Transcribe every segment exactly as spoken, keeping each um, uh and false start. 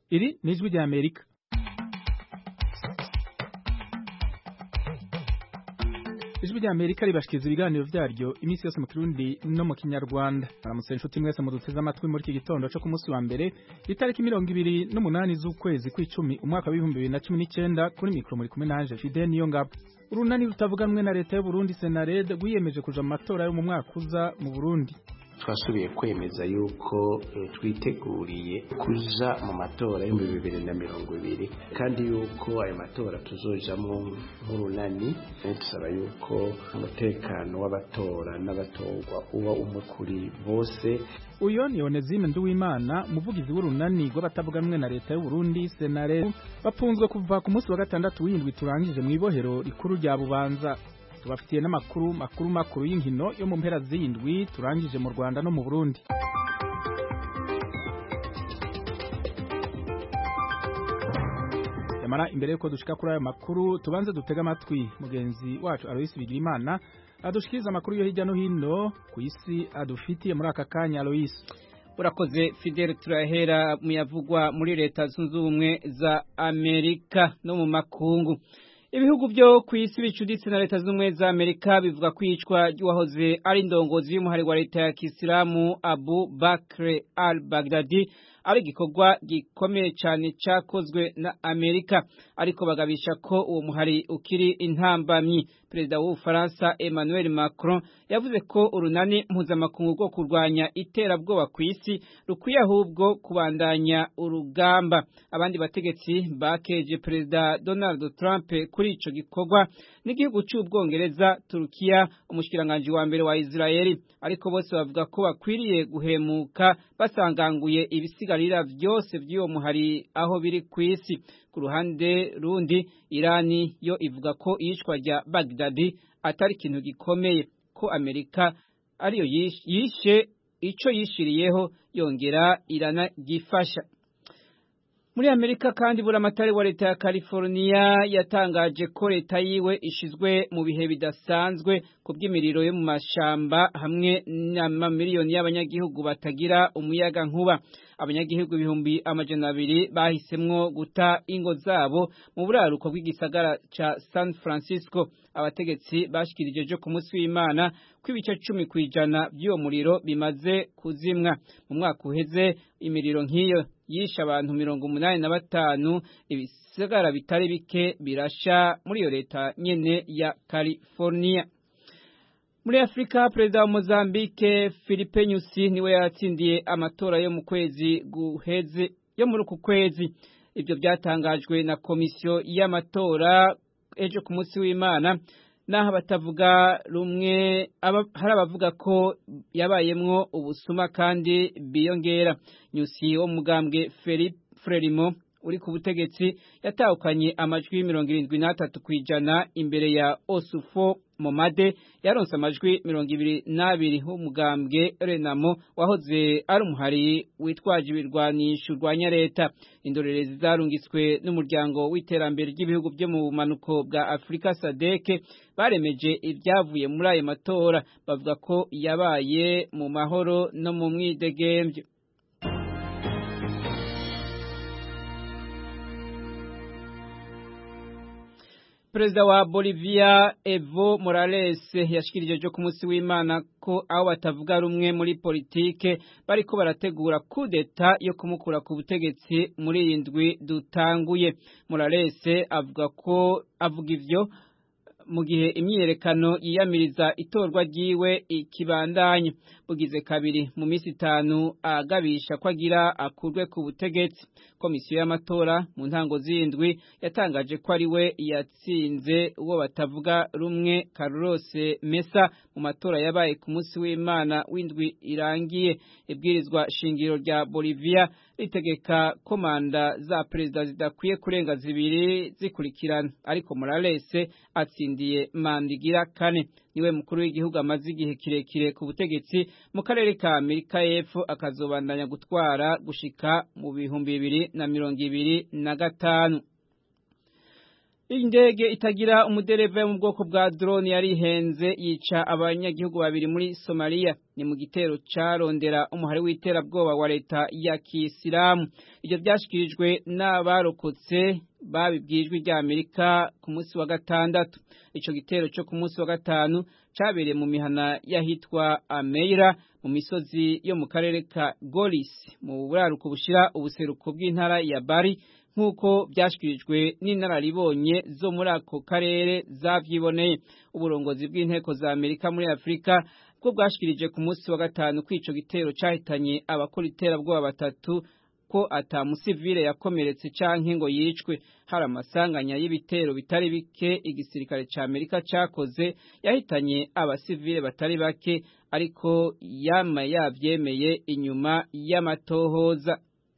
Iri ni ijwi rya Amerika. Ijwi rya Amerika ribashikiriza ibiganiro vyaryo iminsi yose mu Kirundi no mu Kinyarwanda. Aramutse inshuti mwese muduteze amatwi muri iki gitondo cyo ku munsi wa mbere itariki mirongo ibiri n'umunani z'ukwezi kw'icumi umwaka w'ibihumbi bibiri na cumi n'icenda. Kuri mikro muri kumwe nanje Fidel Niyongabo. Urunani rutavuganwe na leta y'u Burundi Senarede rwiyemeje kuja mu matora yo mu mwaka uza mu Burundi. Twasubiye kwemeza yuko twiteguriye kuja mu matora yo mu bibiri na mirongo ibiri kandi yuko ayo matora tuzojamwo nk'urunani. Tusaba yuko umutekano w'abatora n'abatorwa uba umwe kuri bose. Uyo ni Onezime Nduwimana, umuvugizi w'urunani rw'abatavuganwe na leta y'u Burundi Senarede, bapunzwe kuva ku munsi wa gatandatu w'indwi turangije mu ibohero rikuru rya Bubanza. Tubafitiye n'amakuru makuru makuru y'inkino yo mu mpera z'indwi turangije mu Rwanda no mu Burundi. Yamara imbere yuko dushika kuri ayo makuru tubanze dutega amatwi mugenzi wacu Alois Bigirimana adushikiriza amakuru yo hirya no hino ku isi adufitiye muri aka kanya. Alois, urakoze Fidel. Turahera mu yavugwa muri leta zunze ubumwe za Amerika no mu makungu. Ibihugu byo ku isi bicuditse na leta z'ubumwe za Amerika bivuga kwicwa ry'uwahoze ari indongozi y'umuhari wa leta ya Kisilamu Abu Bakr al-Baghdadi ari gikorwa gikomeye cyane cyakozwe na Amerika, ariko bagabisha ko uwo muhari ukiri intambamyi. Perezida w'Ubufaransa Emmanuel Macron yavuze ko urunani mpuzamakungu rwo kurwanya iterabwoba ku isi rukwiye ahubwo kubandanya urugamba. Abandi bategetsi bakeje Perezida Donald Trump kuri ico gikorwa n'igihugu cy'Ubwongereza, Turukiya, umushikiranganje wa mbere wa Israeli, ariko bose bavuga ko bakwiriye guhemuka basanganguye ibisigarira byose by'uwo muhari aho biri ku isi. Ku ruhande rundi, Irani yo ivuga ko iyicwa rya Baghdadi atari ikintu gikomeye, ko Amerika ariyo yishe ico yishiriyeho yongera iranagifasha. Muri Amerika kandi buramatari wa leta ya California yatangaje ko leta yiwe ishizwe mu bihe bidasanzwe ku bw'imiriro yo mu mashamba hamwe n'amamiliyoni y'abanyagihugu batagira umuyaga nkuba. Abanyagihugu ibihumbi amajana abiri bahisemwo guta ingo zabo mu buraruko bw'igisagara ca San Francisco. Abategetsi bashikirije jo ku munsi w'Imana ko ibice cumi kw'ijana by'uwo muriro bimaze kuzimwa. Mu mwaka uheze imiriro nk'iyo yisha abantu mirongo umunani na batanu, ibisagara bitari bike birasha muri iyo leta nyene ya California. Muri Afrika, Perezida wa Mozambique Filipe Nyusi niwe yatsindiye amatora yo mu kwezi guheze yo muri uku kwezi. Ibyo byatangajwe na komisiyo y'amatora ejo ku munsi w'Imana, naho abatavuga rumwe hari abavuga ko yabayemwo ubusuma kandi biyongera. Nyusi wo mugambwe Frelimo uri ku butegetsi yatahukanye amajwi mirongo irindwi n'atatu kw'ijana imbere ya Osufo Momade yaronse amajwi mirongo ibiri n'abiri w'umugambwe Renamo wahoze ari umuhari witwaje ibirwanisho urwanya leta. Indorerezi zarungitswe n'umuryango w'iterambere ry'ibihugu byo mu bumanuko bwa Afrika S A D C baremeje ibyavuye muri ayo matora, bavuga ko yabaye mu mahoro no mu mwidegemvyo. Perezida wa Bolivia Evo Morales yashikirije jo ku munsi w'Imana ko aho batavuga rumwe muri politike bariko barategura kudeta yo kumukura ku butegetsi muri indwi dutanguye. Morales avuga ko avuga ivyo mu gihe imyiyerekano yiyamiriza itorwa ryiwe ikibandanye. Bugize kabiri mu minsi itanu agabisha ko agira akurwe ku butegetsi. Komisiyo y'amatora mu ntango z'indwi yatangaje ko ari we yatsinze uwo batavuga rumwe Carlos Mesa mu matora yabaye ku munsi w'Imana w'indwi irangiye. Ibwirizwa shingiro rya Bolivia ritegeka ko manda za perezida zidakwiye kurenga zibiri zikurikirana, ariko Morales atsindiye manda igira kane. Niwe mukuru w'igihugu amaze igihe kirekire ku butegetsi mu karere ka Amerika y'Epfo, akazobandanya gutwara gushika mu bihumbi bibiri na mirongo ibiri na gatanu. Indege itagira umudereva mu bwoko bwa drone yari ihenze yica abanyagihugu babiri muri Somalia ni mu gitero carondera umuhari w'iterabwoba wa leta ya Kisilamu. Ibyo byashikirijwe n'abarokotse babibwijwe rya Amerika ku munsi wa gatandatu. Ico gitero cyo ku munsi wa gatanu cabereye mu mihana yahitwa Ameira mu misozi yo mu karere ka Golis mu buraruko bushira ubuseruko bw'intara ya Bari nkuko byashikirijwe n'inararibonye zo muri ako karere zavyiboneye. Uburongozi bw'inteko za Amerika muri Afrika bwo bwashikirije ku munsi wa gatanu kwico gitero cahitanye abakora iterabwoba batatu ko atamusivile yakomeretse canke ngo yicwe. Hari amasanganya y'ibitero bitari bike igisirikare ca Amerika cakoze yahitanye abasivile batari bake ariko yama yavyemeye inyuma y'amatohoza.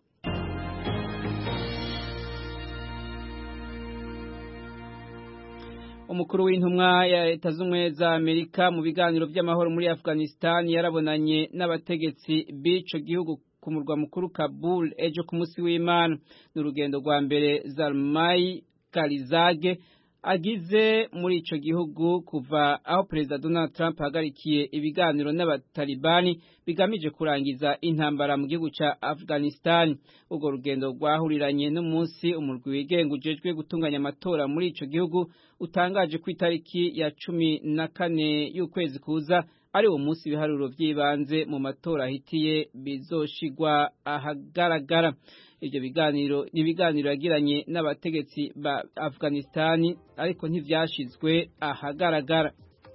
Umukuru w'intumwa ya Leta z'Ubumwe za Amerika mu biganiro by'amahoro muri Afghanistan yarabonanye n'abategetsi b'ico gihugu ku murwa mukuru Kabul ejo ku munsi w'Imana. N'urugendo rwa mbere Zalmay Khalilzad agize muri ico gihugu kuva aho Perezida Donald Trump hagarikiye ibiganiro n'abatalibani bigamije kurangiza intambara mu gihugu ca Afghanistan. Urwo rugendo rwahuriranye n'umunsi umurwi wigenga ujejwe gutunganya amatora muri ico gihugu utangaje ku itariki ya cumi na kane y'ukwezi kuza ari uwo munsi ibiharuro by'ibanze mu matora ahitiye bizoshigwa ahagaragara. Ibyo biganiro ni biganiro yagiranye n'abategetsi ba Afghanistan ariko ntivyashizwe ahagaragara.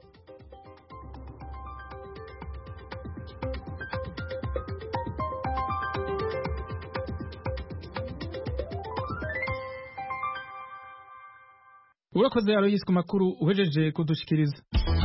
Urakoze Aloyes ku makuru uhejeje kudushikiriza.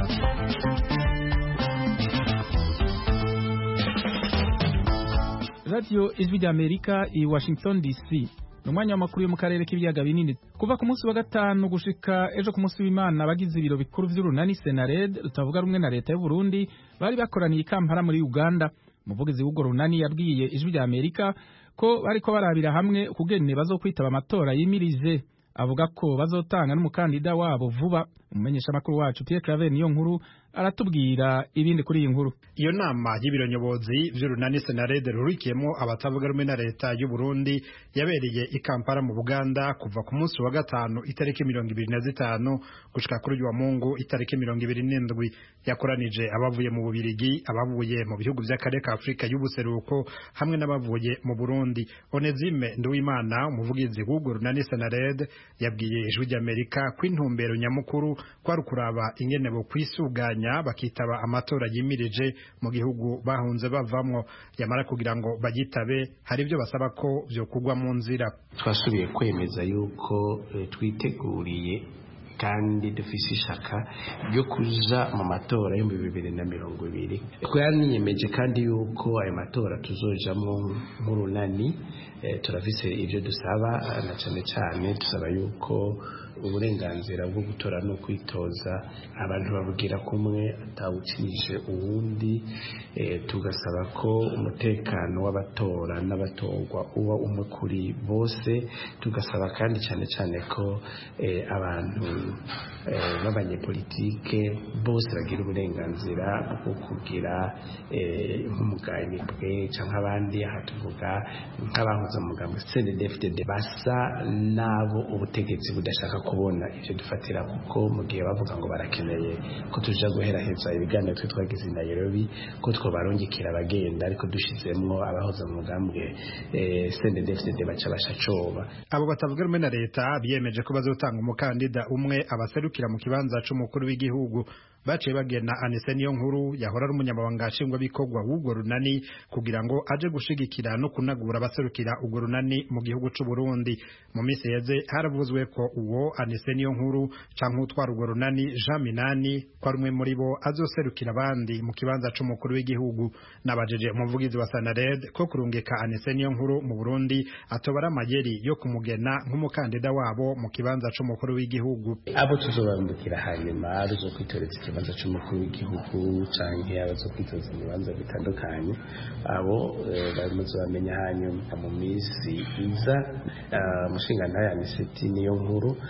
Radio Ijwi ry'Amerika i Washington D C. Numwanya w'amakuru yo mu karere k'ibiyaga binini. Kuva ku munsi wa gatanu gushika ejo ku munsi w'Imana abagize ibiro bikuru vy'urunani Senared rutavuga rumwe na leta y'u Burundi bari bakoraniye i Kampala muri Uganda. Umuvugizi w'urwo runani yabwiye Ijwi ry'Amerika ko bariko barabira hamwe ukugene bazokwitaba amatora yimirije. Avuga ko bazotanga n'umukandida wabo vuba. Umumenyesha makuru wacu Pierre Claver niyo nkuru aratubwira ibindi kuri iyi nkuru. Iyo nama y'ibiro nyobozi vy'urunani Senared rurikiyemo abatavuga rumwe na leta y'u Burundi yabereye i Kampala mu Buganda kuva ku munsi wa gatanu itariki mirongo ibiri na zitanu gushika kuri uyu wa Mungu itariki mirongo ibiri n'indwi. Yakoranije abavuye mu Bubirigi, abavuye mu bihugu by'akarere ka Afrika y'ubuseruko hamwe n'abavuye mu Burundi. Onezime Nduwimana umuvugizi w'urwo runani Senared yabwiye Ijwi ry'Amerika ko intumbero nyamukuru kwari kuraba ingene bo kwisuganya bakitaba amatora yimirije mu gihugu bahunze bavamwo. Yamara kugira ngo bagitabe hari ibyo basaba ko byo kugwa mu nzira. Twasubiye kwemeza yuko e, twiteguriye kandi dufise ishaka ryo kuja mu matora yo mu bibiri na mirongo ibiri. Twaniyemeje kandi yuko ayo matora tuzojamwo nk'urunani. E, turafise ivyo dusaba na cane cane dusaba yuko uburenganzira bwo gutora no kwitoza abantu bavugira kumwe atawucinije uwundi. E, tugasaba ko umutekano w'abatora n'abatorwa uba umwe kuri bose. Tugasaba kandi cyane cyane ko e, abantu e, b'abanyepolitike bose bagira uburenganzira bwo kugira e, nk'umugambwe canke abandi aha tuvuga nk'abahuza umugambi C N D D F D D basa nabo ubutegetsi budashaka kubona ivyo dufatira kuko mu gihe bavuga ngo barakeneye ko tuja guheraheza ibiganiro twe twagize i Nairobi ko twobarungikira abagenda ariko dushizemwo abahoza mu mugambwe eh, C N D D F D D baca bashacoba. Abo batavuga rumwe na leta biyemeje ko bazotanga umukandida umwe abaserukira mu kibanza c'umukuru w'igihugu. Baciye bagena Anise niyo nkuru yahora ari umunyamabanga nshingwabikorwa w'urwo runani kugira ngo aje gushigikira no kunagura abaserukira urwo runani mu gihugu c'u Burundi. Mu minsi yeze haravuzwe ko uwo Anise niyo nkuru canke utwara urwo runani Jean Minani ko rumwe muri bo azoserukira abandi mu kibanza c'umukuru w'igihugu. Nabajeje umuvugizi wa Senared ko kurungika Anise niyo nkuru mu Burundi atobara amayeri yo kumugena nk'umukandida wabo mu kibanza c'umukuru w'igihugu. Abo tuzobambukira hanyuma ruzo kwitoreza ikibanza c'umukuru w'igihugu canke abazo kwitoza mu bibanza bitandukanye abo bamaze bamenya hanyuma mu minsi iza. Umushinga ntaya Aniseti niyo nkuru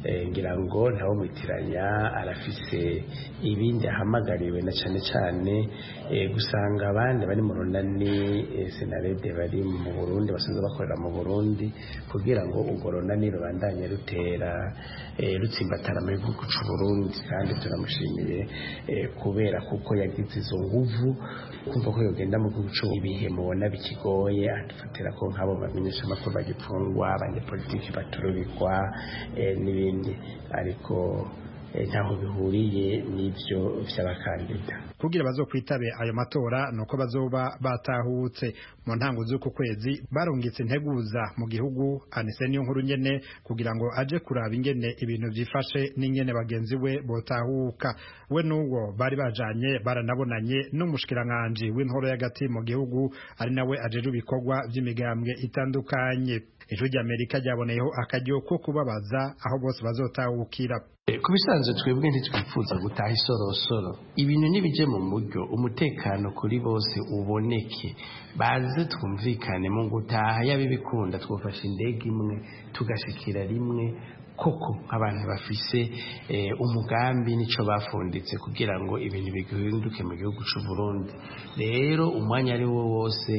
ngira ngo ntawo mwitiranya arafise ibindi ahamagariwe na cyane cyane gusanga abandi bari mu runani senarede bari mu Burundi basanzwe bakorera mu Burundi kugira ngo urwo runani rubandanye rutera rutsimbatara mu gihugu cy'u Burundi kandi turamushimiye kubera kuko yagize izo nguvu kumva ko yogenda mu gihugu cy'u ibihe mubona bikigoye adufatira ko nk'abo bamenyesha amakuru bagipfungwa abanyepolitiki baturubikwa n'ibindi ariko ntaho bihuriye n'ibyo by'abakandida kugira bazokwitabe ayo matora nuko bazoba batahutse mu ntango z'uku kwezi barungitse integuza mu gihugu Anise niyo nkuru nyene kugira ngo aje kuraba ingene ibintu byifashe n'ingene bagenzi we botahuka we n'uwo bari bajanye baranabonanye n'umushikiranganje w'intoro y'agati mu gihugu ari nawe ajeje ibikorwa by'imigambwe itandukanye. Ijwi ry'Amerika ryaboneyeho akaryo ko kubabaza aho bose bazotahukira. Ku bisanzwe twebwe ntitwifuza gutaha isorosoro, ibintu nibije mu muryo umutekano kuri bose uboneke, baze twumvikane mu gutaha yabibikunda twofasha indege imwe tugashikira rimwe koko abantu bafise eh, umugambi nico bafunditse kugira ngo ibintu bihinduke mu gihugu cy'u Burundi. Rero umwanya ari wo wose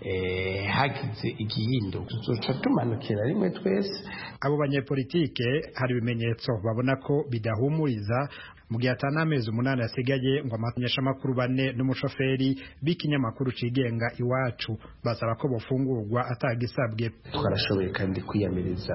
eh, hagize igihindo tuzoca tumanukira rimwe twese. Abo banyepolitike hari ibimenyetso babona ko bidahumuriza mu gihe atanamezi umunani asigaye ngo amamenyesha makuru bane n'umushoferi b'ikinyamakuru cigenga Iwacu basaba ko bofungurwa atagisabwe. Twarashoboye kandi kwiyamiriza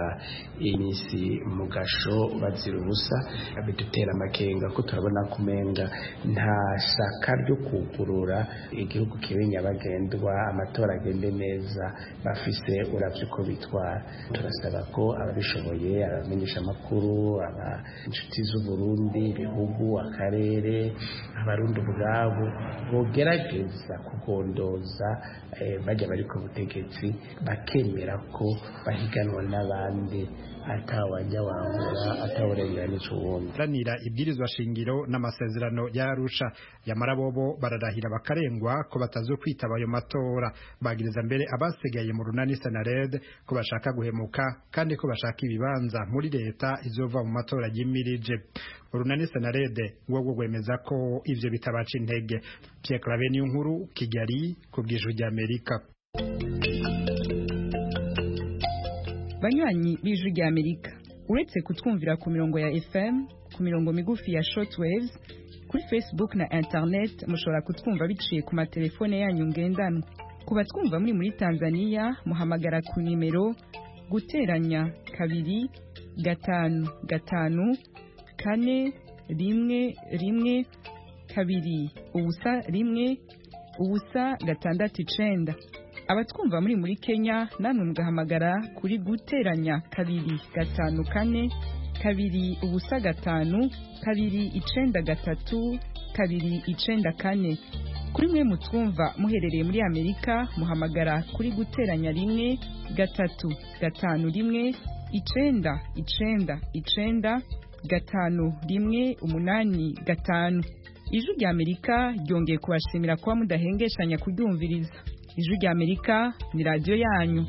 iminsi mu gasho bazira ubusa bidutera amakenga ko turabona kumenga nta shaka ryo kugurura igihugu kibe nyabagendwa amatora agende neza bafise uravye ko bitwara. Turasaba ko ababishoboye abamenyesha makuru aba inshuti z'u Burundi bihugu akarere abarundi ubwabo bogerageza kugondoza eh, bajya bari ku butegetsi bakemera ko bahiganwa n'abandi atawajya wangura atawurenganije uwundi. Ranira ibwirizwa shingiro n'amasezerano ya Arusha yamara bobo bararahira bakarengwa ko batazokwitaba ayo matora, bagiriza mbere abasigaye mu runani Senarede ko bashaka guhemuka kandi ko bashaka ibibanza muri leta izova mu matora yimirije. Urunani Senarede ngo gwemeza ko ivyo bitabaca intege. Pierre Claver Nkuru, Kigali, ku bw'Ijwi ry'Amerika. Banywanyi b'Ijwi ry'Amerika, uretse kutwumvira ku mirongo ya F M, ku mirongo migufi ya shortwaves, kuri Facebook na internet mushobora kutwumva biciye ku matelefone yanyu ngendanwa. Ku batwumva muri muri Tanzania muhamagara ku nimero guteranya kabiri gatanu gatanu kane rimwe rimwe kabiri ubusa rimwe ubusa gatandatu icenda. Abatwumva muri muri Kenya namwe mugahamagara kuri guteranya kabiri gatanu kane kabiri ubusa gatanu kabiri icenda gatatu kabiri icenda kane. Kuri mwe mutwumva muherereye muri Amerika muhamagara kuri guteranya rimwe gatatu gatanu rimwe icenda icenda icenda gatanu rimwe umunani gatanu. Ijwi ry'Amerika ryongeye kubashimira kuba mudahengeshanya kuryumviriza. Ijwi ry'Amerika ni radio yanyu.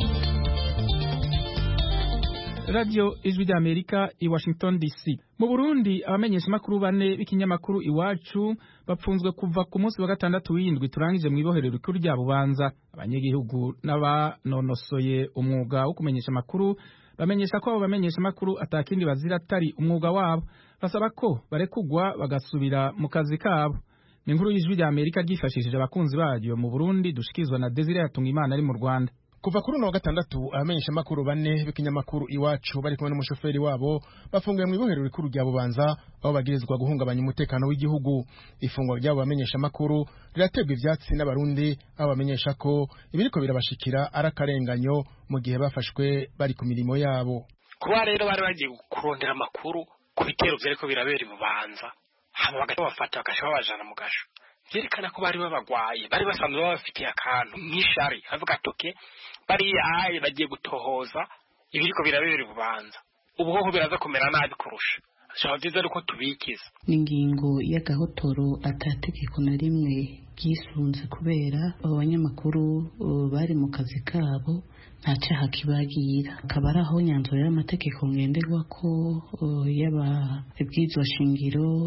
Radio Ijwi ry'Amerika i Washington D C. Mu Burundi abamenyesha makuru bane b'ikinyamakuru Iwacu bapfunzwe kuva ku munsi wa gatandatu w'indwi turangije mu iboherero rikuru rya Bubanza. Abanyagihugu n'abanonosoye umwuga wo kumenyesha makuru bamenyesha ko abo bamenyesha makuru atakindi bazira atari umwuga wabo, basaba ko barekugwa bagasubira mu kazi kabo. Ni inkuru y'Ijwi ry'Amerika ryifashishije abakunzi baryo mu Burundi dushikizwa na Desire Yatungimana ari mu Rwanda. Kuva kuri uno wa gatandatu abamenyesha makuru bane b'ikinyamakuru Iwacu bari kumwe n'umushoferi wabo bafungiwe mu iboherero rikuru rya Bubanza aho bagirizwa guhungabanya umutekano w'igihugu. Ifungwa ry'abo bamenyesha makuru rirategwa ivyatsi n'abarundi abo bamenyesha ko ibiriko birabashikira arakarenganyo mu gihe bafashwe bari ku mirimo yabo. Kuba rero bari bagiye kurondera amakuru ku bitero vyariko birabera i Bubanza hama bagati bafata bakasha babajana mu gasho, vyerekana ko bari babagwaye bari basanzwe babafitiye akantu nk'ishari havuga toke bari aye bagiye gutohoza ibiriko birabera i Bubanza. Ubuhoho biraza kumera nabi kurusha shaka byiza ariko tubikiza ni ingingo y'agahotoro atategeko na rimwe ryisunze kubera abo banyamakuru bari mu kazi kabo nta cyaha kibagira akaba ari aho nyanzuro y'amategeko ngenderwa ko yaba ibwirizwa shingiro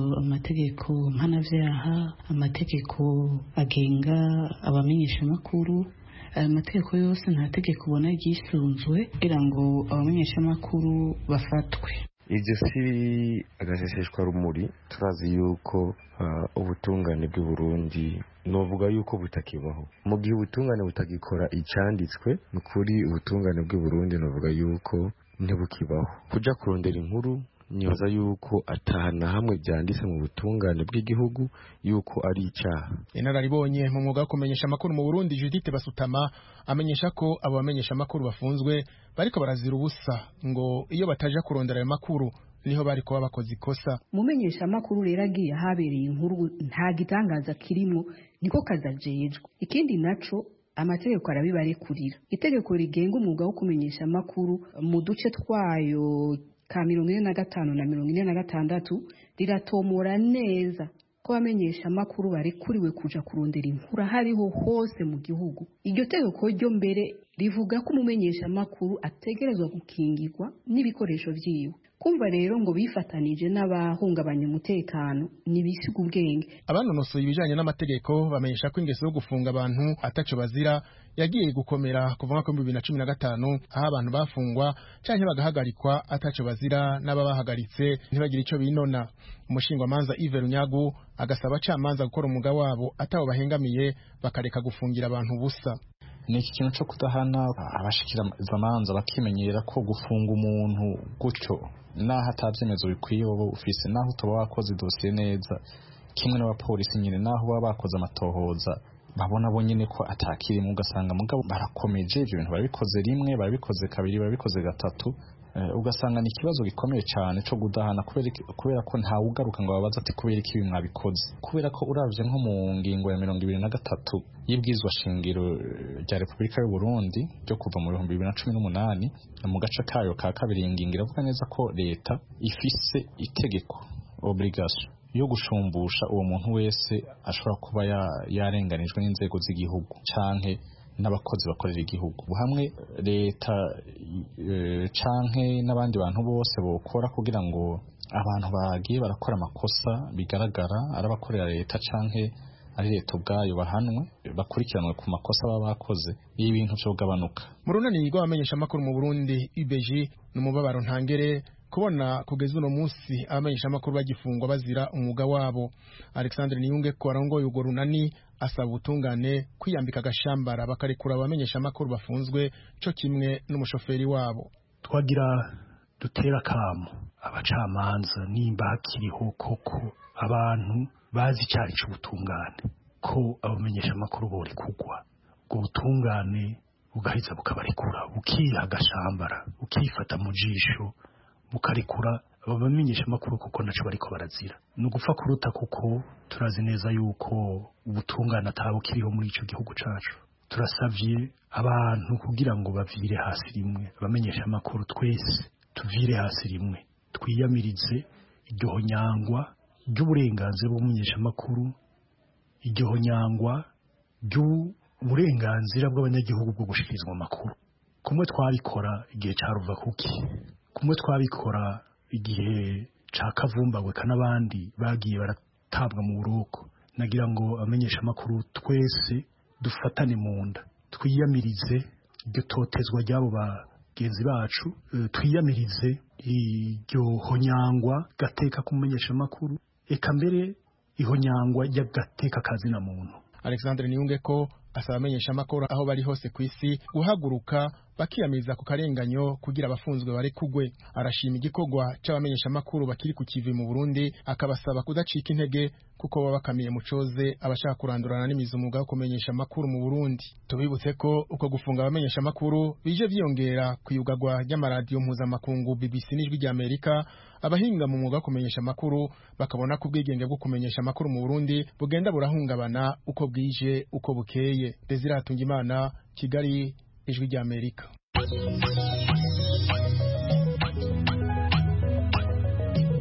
amategeko mpanavyaha amategeko agenga abamenyeshamakuru aya mategeko yose nta tegeko ubona ryisunzwe kugira ngo abamenyeshamakuru bafatwe. Ibyo si agaseseshwa rumuri turazi yuko ubutungane bw'u Burundi novuga yuko butakibaho mu gihe ubutungane butagikora icyanditswe ni kuri ubutungane bw'u Burundi novuga yuko ntibukibaho kuja kurondera inkuru nibaza yuko atahana hamwe byanditse mu butungane bw'igihugu yuko ari icyaha. Inararibonye mu mwuga wo kumenyesha amakuru mu Burundi Judith Basutama amenyesha ko abo bamenyesha amakuru bafunzwe bariko barazira ubusa ngo iyo bataja kurondera ayo makuru niho bari kuba bakoze ikosa. Mumenyesha amakuru rero agiye habereye inkuru nta gitangaza kirimo niko kazajejwe. Ikindi naco amategeko arabibarekurira. Itegeko rigenga umwuga wo kumenyesha amakuru mu duce twayo ka mirongo ine na gatanu na mirongo ine na gatandatu riratomora neza ko bamenyesha amakuru barekuriwe kuja kurondera inkuru hariho hose mu gihugu. Iryo tegeko ryo mbere rivuga ko umumenyesha amakuru ategerezwa gukingirwa n'ibikoresho vyiwe. Kumva rero ngo bifatanije n'abahungabanya umutekano nibisiga ubwenge. Abanonosoye ibijanye n'amategeko bamenyesha ko ingeso yo gufunga abantu ataco bazira yagiye gukomera kuva mu bihumbi bibiri na cumi na gatanu aho abantu bafungwa canke bagahagarikwa ataco bazira n'ababahagaritse ntibagire ico binona. Umushingwamanza Yves Runyagu agasaba abacamanza gukora umuga wabo atabo bahengamiye bakareka gufungira abantu busa. Ni iki kintu cyo kudahana abashikira zamanza bakimenyera ko gufunga umuntu gutyo naho atavyemezo bikwiye wowe ufise naho utoba wakoze dosiye neza kimwe n'abapolisi nyine naho baba bakoze amatohoza babona bo nyine ko atakiri mu gasanga mugabo barakomeje ibyo bintu barabikoze rimwe barabikoze kabiri barabikoze gatatu uh, ugasanga ni ikibazo gikomeye cyane cyo gudahana kubera kubera ko nta ugaruka ngo babaza ati kubera iki mwabikoze kubera ko uravye nko mu ngingo ya mirongo ibiri na gatatu y'ibwizwa shingiro rya Republika y'u Burundi ryo kuva mu bihumbi bibiri na cumi n'umunani mu gace kayo ka kabiri ingingo iravuga neza ko leta ifise itegeko obligation yo gushumbusha uwo muntu wese ashobora kuba yarenganijwe n'inzego z'igihugu canke n'abakozi bakorera igihugu hamwe leta e, canke n'abandi bantu bose bokora kugira ngo abantu bagiye barakora amakosa bigaragara arabakorera leta canke ari leta ubwayo bahanwe bakurikiranwe ku makosa baba bakoze ibintu byo gabanuka. Mu runani rw'abamenyesha amakuru mu Burundi U B J n'umubabaro ntangere kubona kugeza uno munsi abamenyesha amakuru bagifungwa bazira umwuga wabo. Alexandre Niyunge ko arongoye ugo runani asaba ubutungane kwiyambika agashambara bakarekura abamenyesha amakuru bafunzwe cyo kimwe n'umushoferi wabo. Twagira dutera kamo abacamanza nimba hakiriho koko abantu bazi cyari cy'ubutungane ko abamenyesha amakuru bori kugwa ubwo butungane bugahita bukabarekura bukiha agashambara ukifata mu jisho bukarekura abamenyesha amakuru kuko naco bariko barazira no gupfa kuruta kuko turazi neza yuko ubutungane atabukiriho muri ico gihugu cacu. Turasavye abantu kugira ngo bavire hasi rimwe abamenyesha amakuru twese tuvire hasi rimwe twiyamirize iryo nyangwa ry'uburenganzira bw'umumenyesha amakuru iryo nyangwa ry'uburenganzira bw'abanyagihugu bwo gushikirizwa amakuru kumwe twabikora igihe caruva kuki kumwe twabikora igihe ca Kavumbagwe kanabandi bagiye baratabwa mu buroko. Nagira ngo amenyesha amakuru twese dufatane mu nda twiyamirize iryo totezwa ryabo bagenzi bacu, twiyamirize iryo honyangwa gateka kumenyesha amakuru eka mbere ihonyangwa y'agateka kazi na muntu. Alexandre Niyunge ko asaba amenyesha amakuru aho bari hose ku isi guhaguruka bakiyamiza ku karenganyo kugira abafunzwe bare kugwe. Arashima igikorwa c'abamenyesha amakuru bakiri ku kivi mu Burundi akabasaba kudacika intege kuko baba bakamiye mucoze abashaka kurandurana n'imizi umwuga wo kumenyesha amakuru mu Burundi. Tubibutse ko uko gufunga abamenyesha amakuru bije vyiyongera kuyugagwa ry'amaradiyo mpuzamakungu B B C n'ijwi rya Amerika. Abahinga mu mwuga wo kumenyesha amakuru bakabona ko ubwigenge bwo kumenyesha amakuru mu Burundi bugenda burahungabana uko bwije uko bukeye. Desire Hatungimana, Kigali, ijwi rya Amerika.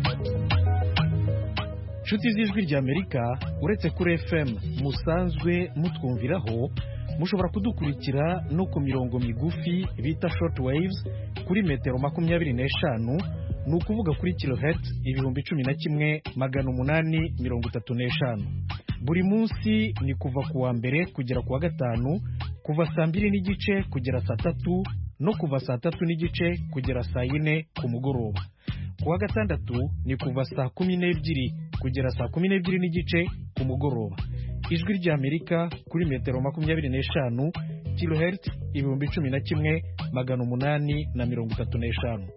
nshuti z'ijwi ry'Amerika uretse kuri F M musanzwe mutwumviraho mushobora kudukurikira no ku mirongo migufi bita short waves kuri metero makumyabiri n'eshanu ni ukuvuga kuri kilohertz ibihumbi cumi na kimwe magana umunani mirongo itatu n'eshanu. Buri munsi ni kuva ku wa mbere kugera ku wa gatanu kuva saa mbiri n'igice kugera saa tatu no kuva saa tatu n'igice kugera saa yine ku mugoroba. Ku wa gatandatu ni kuva saa kumi n'ebyiri kugera saa kumi n'ebyiri n'igice ku mugoroba. Ijwi ry'Amerika kuri metero makumyabiri n'eshanu kilohertz ibihumbi cumi na kimwe magana umunani na mirongo itatu n'eshanu.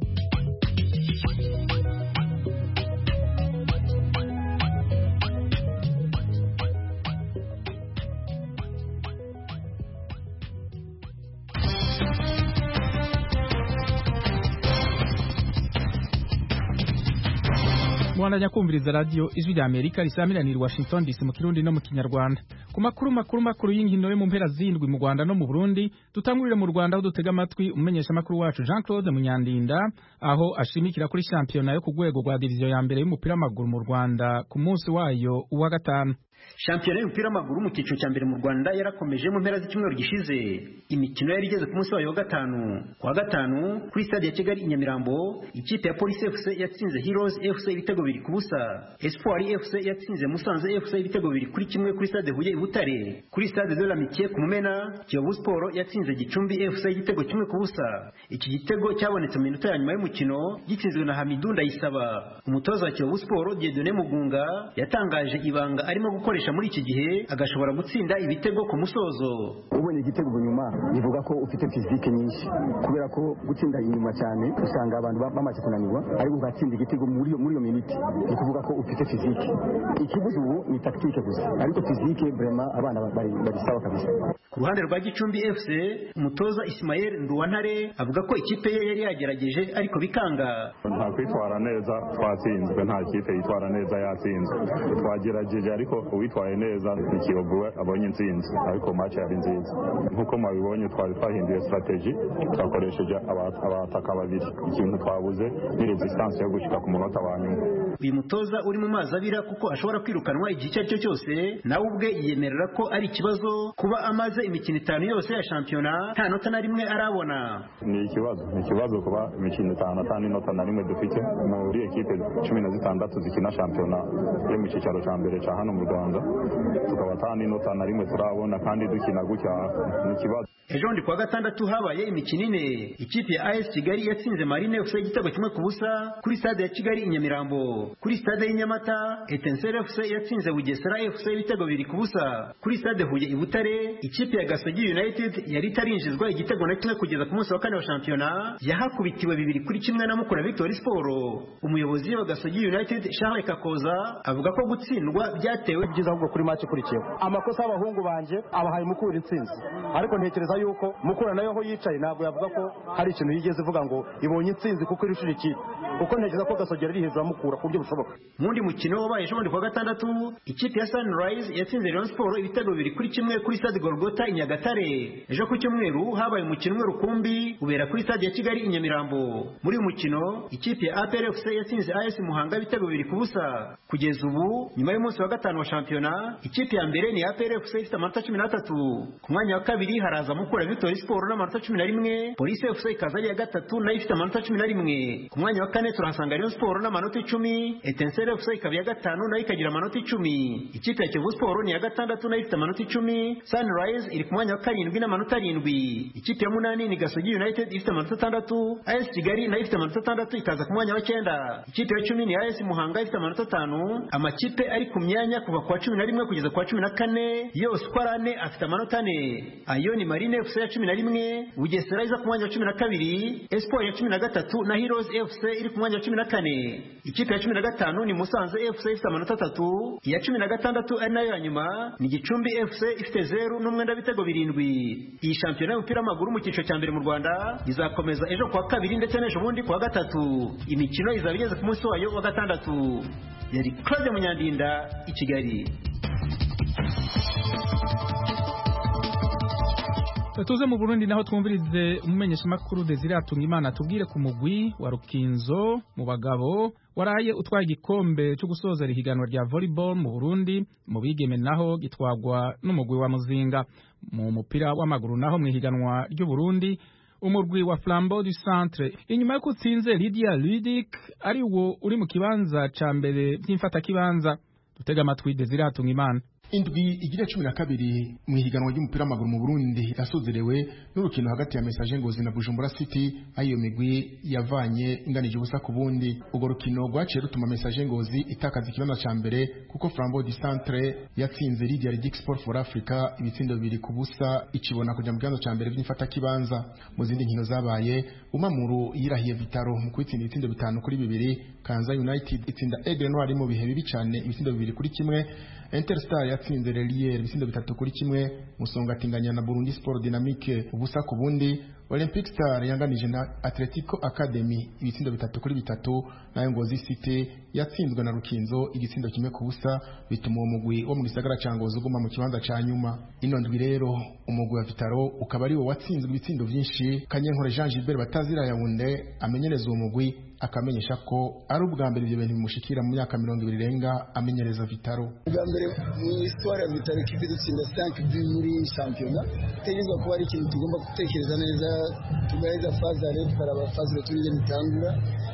Mwana kumviriza radio Ijwi ry'Amerika risamiranira Washington D C mu Kirundi no mu Kinyarwanda. Ku makuru makuru makuru y'inkino yo mu mpera zindwi mu Rwanda no mu Burundi, tutangurire mu Rwanda aho dutega amatwi umumenyesha makuru wacu Jean Claude Munyandinda aho ashimikira kuri championa yo ku rwego rwa division ya mbere y'umupira w'amaguru mu Rwanda ku munsi wayo uwa gatanu. Shampiyona y'umupira w'amaguru mu cyiciro cya mbere mu Rwanda yarakomeje mu mpera z'icyumweru gishize. Imikino yari igeze ku munsi wayo wa gatanu. Ku wa gatanu kuri stade ya Kigali i Nyamirambo, ikipe ya Police F C yatsinze Heroes F C ibitego bibiri ku busa. Espoir F C yatsinze Musanze F C ibitego bibiri kuri kimwe kuri stade Huye i Butare. Kuri stade de l'Amitié ku Mumena, Kiyovu Sport yatsinze Gicumbi F C igitego kimwe ku busa. Iki gitego cyabonetse mu minota ya nyuma y'umukino gitsinzwe na Hamidou Ndayisaba. Umutoza wa Kiyovu Sport Dieudonné Mugunga yatangaje ibanga arimo gukoresha muri iki gihe agashobora gutsinda ibitego ku musozo. Ubonye igitego nyuma bivuga ko ufite physique nyinshi, kubera ko gutsinda inyuma cyane usanga abantu bamaze kunanirwa, ariko ugatsinda igitego muri muri iyo minute ni kuvuga ko ufite physique. Ikibuzo ubu ni tactique gusa, ariko physique vraiment abana bari bari sawa kabisa. Ku ruhande rwa Gicumbi F C, umutoza Ismael Nduwantare avuga ko ikipe ye yari yagerageje ariko bikanga. Nta kwitwara neza twatsinzwe, nta kipe yitwara neza yatsinzwe. Twagerageje ariko witwaye neza Kiyovu abonye intsinzi, ariko match yari nziza. Nkuko mwabibonye twari twahinduye strategy, twakoresheje abataka babiri. Ikintu twabuze ni resistance yo gushika ku munota wa nyuma. Uyu mutoza uri mu mazi abira kuko ashobora kwirukanwa igihe icyo aricyo cyose, nawe ubwe yemerera ko ari ikibazo kuba amaze imikino itanu yose ya shampiyona nta nota na rimwe arabona. Ni ikibazo, ni ikibazo kuba imikino itanu atanu nota na rimwe dufite muri ekipe cumi na zitandatu zikina shampiyona yo mu cyicaro cya mbere cya hano mu Rwanda, tukaba atanu nota na rimwe turabona kandi dukina gutya, ni ikibazo. Ejo ndi kwa gatandatu habaye imikino ine. Ikipe ya A S Kigali yatsinze Marine F C igitego kimwe ku busa kuri stade ya Kigali i Nyamirambo. Kuri stade y'Inyamata, Etincelle F C yatsinze Bugesera F C ibitego bibiri ku busa. Kuri stade Huye i Butare, ikipe ya Gasogi United yari itarinjizwa igitego na kimwe kugeza ku munsi wa kane wa shampiyona, yahakubitiwe bibiri kuri kimwe na Mukura Victory Sport. Umuyobozi wa Gasogi United Charles Kakoza avuga ko gutsindwa byatewe byiza ahubwo kuri match ikurikiyeho. Amakosa y'abahungu banje abahaye Mukura intsinzi, ariko ntekereza yuko Mukura nayo ho yicaye ntabwo yavuga ko hari ikintu yigeze ivuga ngo ibonye intsinzi kuko irushije ikipe, kuko ntekereza ko Gasogi ari hejuru Mukura ku buryo bushoboka. Mundi mukino wabaye ejo ku wa gatandatu, ikipe ya Sunrise yatsinze Rayon Sport ibitego bibiri kuri kimwe kuri stade Golgota i Nyagatare. Ejo ku cyumweru habaye umukino umwe rukumbi ubera kuri stade ya Kigali i Nyamirambo. Muri uyu mukino ikipe ya A P R F C yatsinze A S Muhanga ibitego bibiri ku busa. Kugeza ubu nyuma y'umunsi wa gatanu wa shampiyona, ikipe ya mbere ni A P R F C ifite amanota cumi n'atatu. Ku mwanya wa kabiri haraza Mukura Victory Sport n'amanota cumi na rimwe, Police F C ikaza ari iya gatatu nayo ifite amanota cumi na rimwe. Ku mwanya wa kane turahasanga Rayon Sport n'amanota icumi, Etincelle F C ikaba iya gatanu nayo ikagira amanota icumi. Ikipe ya Kiyovu Sport ni iya gatandatu nayo ifite amanota icumi. Sunrise iri ku mwanya wa karindwi n'amanota arindwi. Ikipe ya munani ni Gasogi United ifite amanota atandatu, A S Kigali nayo ifite amanota atandatu ikaza ku mwanya wa cyenda. Ikipe ya cumi ni A S Muhanga ifite amanota atanu. Amakipe ari ku myanya kuva ku wa cumi na rimwe kugeza ku wa cumi na kane yose uko ari ane afite amanota ane. Ayo ni Marine F C ya cumi na rimwe, Bugesera iza ku mwanya wa cumi na kabiri, Espoir ya cumi na gatatu na Heroes F C iri ku mwanya wa cumi na kane. Ikipe ya cumi na gatanu ni Musanze F C ifite amanota atatu, iya cumi na gatandatu ari nayo ya nyuma ni Gicumbi F C ifite zero n'umwenda bitego birindwi. Iyi shampiyona y'umupira w'amaguru mu cyiciro cya mbere mu Rwanda izakomeza ejo ku wa kabiri ndetse n'ejo bundi ku wa gatatu. Imikino izaba igeze ku munsi wayo wa gatandatu. Yari Claude Munyandinda i Kigali. tuze mu Burundi naho twumvirize umumenyesha makuru Desire Atungimana tubwire ku mugwi wa Rukinzo mu bagabo waraye utwaye igikombe cyo gusoza ihiganwa rya volleyball mu Burundi, mu bigeme naho gitwagwa n'umugwi wa Muzinga. Mu mupira w'amaguru naho mu ihiganwa ry'u Burundi umurwi wa Flambeau du Centre inyuma yo kutsinze Lydia Ludic ari wo uri mu kibanza ca mbere by'imfata kibanza. Dutega amatwi Desire Atungimana. Indwi igira cumi na kabiri mu ihiganwa ry'umupira w'amaguru mu Burundi yasozerewe n'urukino hagati ya Messager Ngozi na Bujumbura City, ayo migwi yavanye inganije ubusa ku bundi. Ugo rukino rwaciye rutuma Messager Ngozi itakaza ikibanza ca mbere kuko Flambeau du Centre yatsinze Lydia Ludic Sport for Africa ibitsindo bibiri ku busa ikibona kuja mu kibanza ca mbere by'imfata kibanza. Mu zindi nkino zabaye Umamuru yirahiye Vitaro mu kwitsinda ibitsindo bitanu kuri bibiri, Kanza United itsinda Aigle Noir mu bihe bibi cyane ibitsindo bibiri kuri kimwe, Interstar yatsinze Relier ibitsindo bitatu kuri kimwe, Musonga tinganya na Burundi Sport Dynamique ubusa ku bundi, Olympic Star yanganije na Atletico Academy ibitsindo bitatu kuri bitatu, nayo Ngozi City yatsinzwe na Rukinzo igitsindo kimwe ku busa, bituma uwo mugwi wo mu gisagara ca Ngozi uguma mu kibanza ca nyuma. Ino ndwi rero umugwi wa Vitaro ukaba ari wo watsinzwe ibitsindo vyinshi. Kanyenkore Jean Gilbert Batazira Yaounde amenyereza uwo mugwi akamenyesha ko ari ubwa mbere ibyo bintu bimushikira mu myaka mirongo ibiri renga amenyereza Vitaro. Ubwa mbere mu histoire ya Vitaro kipi dutsinda cinq buts muri championa, tegezwa kuba ari ikintu tugomba gutekereza neza, tugaheza faza rero tukaraba faza turije mitangura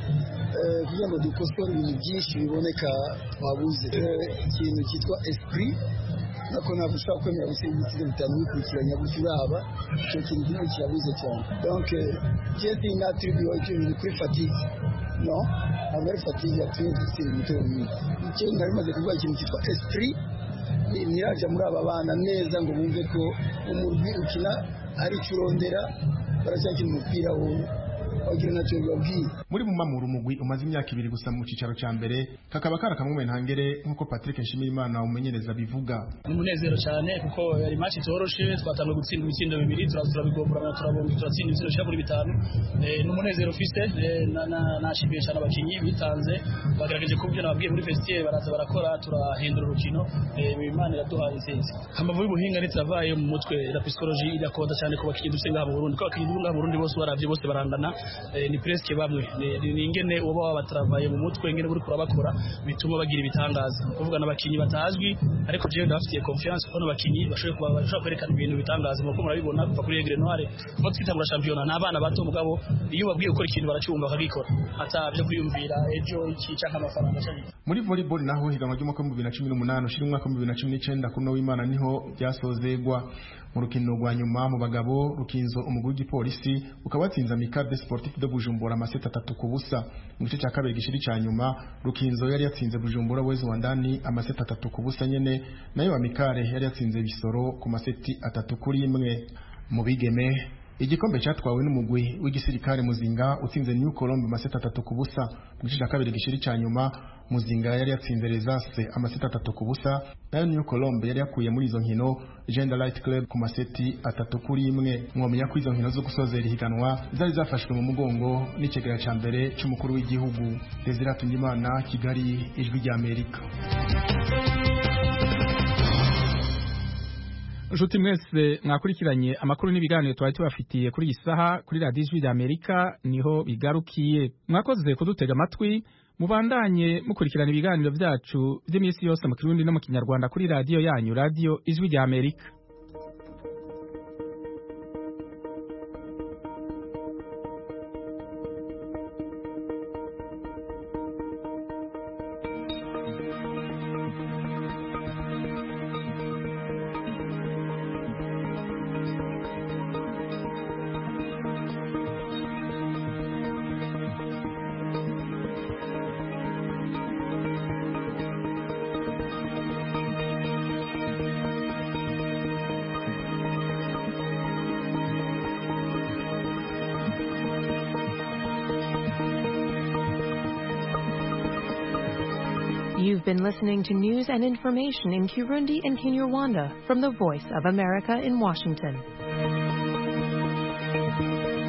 kugira ngo dukosore ibintu byinshi biboneka twabuze. Ikintu cyitwa esprit nako ntabwo ushobora kwemera gutsinda ibitego bitanu bikurikiranya gutyo uraba, icyo kintu kimwe kirabuze cyane. Donc jesi natribuye ikintu kuri fatigue, no ntabwo ari fatigue yatumye dutsinda ibitego binini. Icyo nari maze kuvuga ikintu cyitwa esprit ntiraja muri aba bana neza ngo bumve ko umurwi ukina ari curondera baracyakina umupira wo wagira nacyo babwiye. Muri Mumamuru umugwi umaze imyaka ibiri gusa mu cicaro ca mbere kakaba karakamwe ntangere nkuko Patrick Nshimirimana umenyereza bivuga. Umunezero cyane kuko yari match toroshe, twatangiye gutsinda ibitsindo bibiri turazura bigombora turabomba turatsinda ibitsindo cya kuri bitanu. Eh n'umunezero ufite nashimiye cyane abakinyi bitanze bagerageje kubyo nababwiye muri festival baraza barakora turahindura urukino. Eh Imana iraduhaye intsinzi. Amavubi buhinga ndetse avaye mu mutwe la psychologie irakonda cyane ku bakinyi dusenga mu Burundi ko abakinyi mu Burundi bose baravye bose barandana. Ni presque bamwe ni ingene uba wabatravaye mu mutwe ingene buri kurabakora bituma bagira ibitangaza kuvuga n'abakinyi batazwi, ariko je ndafitiye confiance ko n'abakinyi bashoboye kuba bashobora kwerekana ibintu bitangaza nuko murabibona kuva kuri Aigle Noir ko twitangura championnat n'abana bato mugabo iyo babwiye gukora ikintu baracyumva bakagikora atavye kwiyumvira ejo iki cyangwa amafaranga cyane. Muri volleyball naho higanwa ry'umwaka wa bibiri na cumi n'umunani ushira umwaka wa bibiri na cumi n'icenda kuri no w'Imana niho byasozegwa. Mu rukino rwa nyuma mu bagabo Rukinzo umugwi w'igipolisi ukaba watsinze Amical Sportif de Bujumbura amaseti atatu ku busa. Mu gice cya kabiri gishiri ca nyuma Rukinzo yari yatsinze Bujumbura Wezi wa ndani amaseti atatu ku busa nyene, nayo Amical yari yatsinze Bisoro ku maseti atatu kuri imwe. Mu bigeme igikombe cyatwawe n'umugwi w'igisirikare Muzinga utsinze New Colombe amaseti atatu ku busa. Mu gice cya kabiri gishiri ca nyuma Muzinga yari yatsinze Resase amaseti atatu ku busa, nayo New Colombe yari yakuye muri izo nkino Gender Light Club ku maseti atatu kuri imwe. Mwomenya ko izo nkino zo gusozera ihiganwa zari zafashwe mu mugongo n'ikigera ca mbere c'umukuru w'igihugu. Desire Atungimana, Kigali, Ijwi rya Amerika. Nshuti mwese mwakurikiranye amakuru n'ibiganiro twari tubafitiye kuri iyi saha kuri Radio Ijwi rya Amerika niho bigarukiye. Mwakoze kudutega amatwi, mubandanye mukurikirana ibiganiro byacu by'iminsi yose mu Kirundi no mu Kinyarwanda kuri radio yanyu Radio Ijwi rya Amerika. You've been listening to news and information in Kirundi and Kinyarwanda from the Voice of America in Washington.